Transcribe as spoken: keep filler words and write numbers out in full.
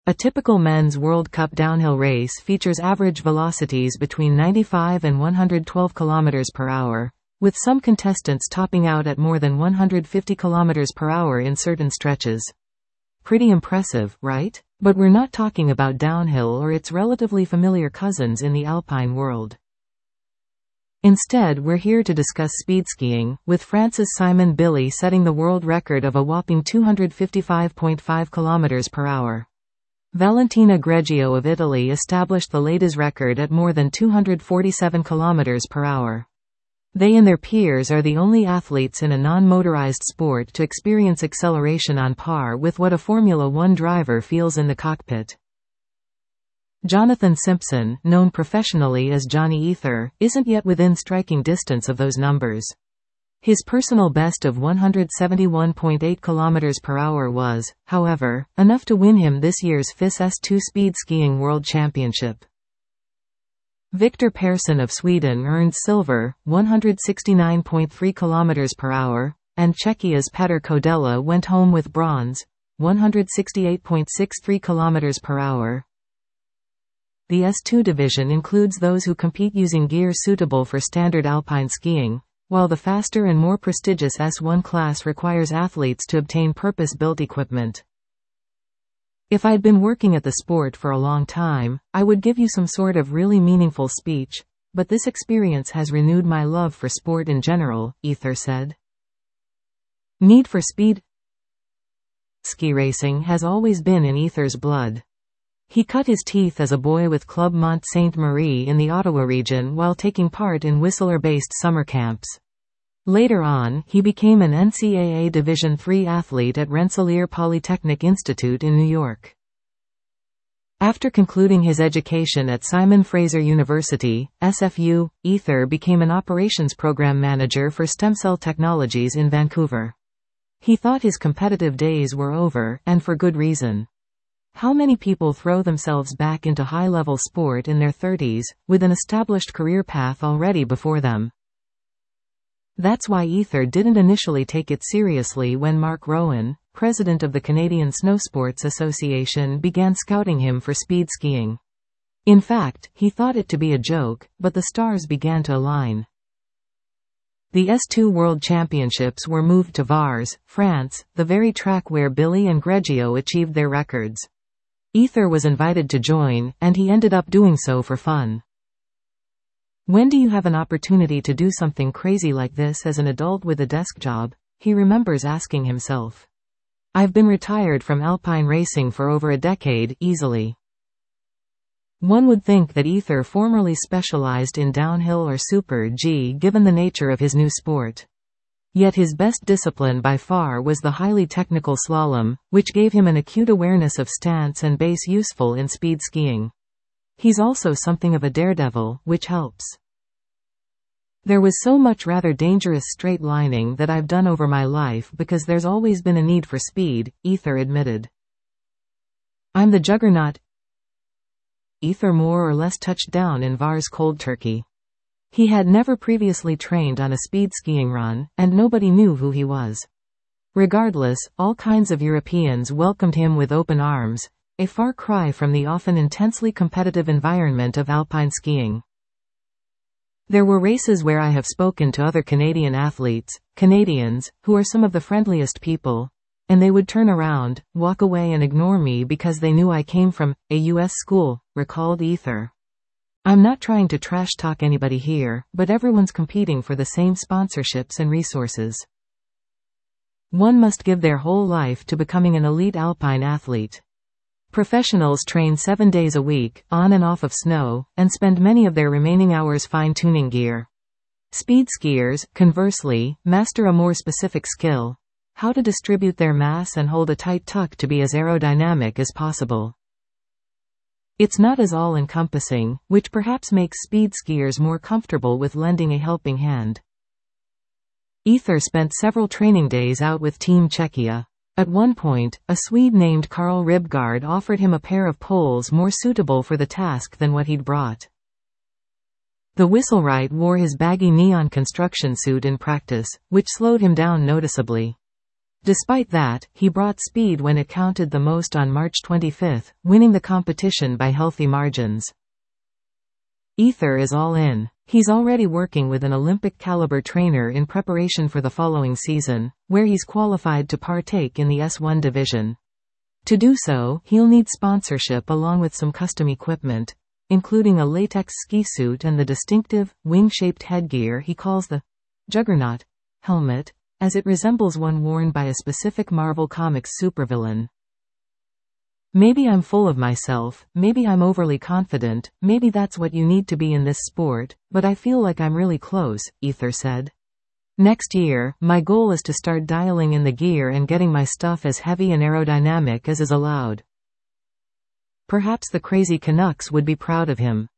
A typical men's World Cup downhill race features average velocities between ninety-five and one hundred twelve kilometers per hour, with some contestants topping out at more than one hundred fifty kilometers per hour in certain stretches. Pretty impressive, right? But we're not talking about downhill or its relatively familiar cousins in the alpine world. Instead, we're here to discuss speed skiing, with France's Simon Billy setting the world record of a whopping two hundred fifty-five point five kilometers per hour. Valentina Greggio of Italy established the latest record at more than two hundred forty-seven kilometers per hour. They and their peers are the only athletes in a non-motorized sport to experience acceleration on par with what a Formula One driver feels in the cockpit. Jonathan Simpson, known professionally as Johnny Ether, isn't yet within striking distance of those numbers. His personal best of one hundred seventy-one point eight kilometers per hour was, however, enough to win him this year's F I S S two Speed Skiing World Championship. Victor Persson of Sweden earned silver, one hundred sixty-nine point three kilometers per hour, and Czechia's Petr Kodela went home with bronze, one hundred sixty-eight point six three kilometers per hour. The S two division includes those who compete using gear suitable for standard alpine skiing, while the faster and more prestigious S one class requires athletes to obtain purpose-built equipment. If I'd been working at the sport for a long time, I would give you some sort of really meaningful speech, but this experience has renewed my love for sport in general, Ether said. Need for speed? Ski racing has always been in Ether's blood. He cut his teeth as a boy with Club Mont Sainte-Marie in the Ottawa region while taking part in Whistler-based summer camps. Later on, he became an N C A A Division three athlete at Rensselaer Polytechnic Institute in New York. After concluding his education at Simon Fraser University, S F U, Ether became an operations program manager for Stem Cell Technologies in Vancouver. He thought his competitive days were over, and for good reason. How many people throw themselves back into high-level sport in their thirties, with an established career path already before them? That's why Ether didn't initially take it seriously when Mark Rowan, president of the Canadian Snowsports Association, began scouting him for speed skiing. In fact, he thought it to be a joke, but the stars began to align. The S two World Championships were moved to Vars, France, the very track where Billy and Greggio achieved their records. Ether was invited to join, and he ended up doing so for fun. When do you have an opportunity to do something crazy like this as an adult with a desk job? He remembers asking himself. I've been retired from alpine racing for over a decade, easily. One would think that Ether formerly specialized in downhill or Super G given the nature of his new sport. Yet his best discipline by far was the highly technical slalom, which gave him an acute awareness of stance and base useful in speed skiing. He's also something of a daredevil, which helps. There was so much rather dangerous straight lining that I've done over my life because there's always been a need for speed, Ether admitted. I'm the juggernaut. Ether more or less touched down in Vars cold turkey. He had never previously trained on a speed skiing run, and nobody knew who he was. Regardless, all kinds of Europeans welcomed him with open arms, a far cry from the often intensely competitive environment of alpine skiing. There were races where I have spoken to other Canadian athletes, Canadians, who are some of the friendliest people, and they would turn around, walk away and ignore me because they knew I came from a U S school, recalled Ether. I'm not trying to trash talk anybody here, but everyone's competing for the same sponsorships and resources. One must give their whole life to becoming an elite alpine athlete. Professionals train seven days a week, on and off of snow, and spend many of their remaining hours fine-tuning gear. Speed skiers, conversely, master a more specific skill: how to distribute their mass and hold a tight tuck to be as aerodynamic as possible. It's not as all-encompassing, which perhaps makes speed skiers more comfortable with lending a helping hand. Ether spent several training days out with Team Czechia. At one point, a Swede named Karl Ribgard offered him a pair of poles more suitable for the task than what he'd brought. The Whistlewright wore his baggy neon construction suit in practice, which slowed him down noticeably. Despite that, he brought speed when it counted the most on March twenty-fifth, winning the competition by healthy margins. Ether is all in. He's already working with an Olympic-caliber trainer in preparation for the following season, where he's qualified to partake in the S one division. To do so, he'll need sponsorship along with some custom equipment, including a latex ski suit and the distinctive, wing-shaped headgear he calls the Juggernaut helmet, as it resembles one worn by a specific Marvel Comics supervillain. Maybe I'm full of myself, maybe I'm overly confident, maybe that's what you need to be in this sport, but I feel like I'm really close, Ether said. Next year, my goal is to start dialing in the gear and getting my stuff as heavy and aerodynamic as is allowed. Perhaps the crazy Canucks would be proud of him.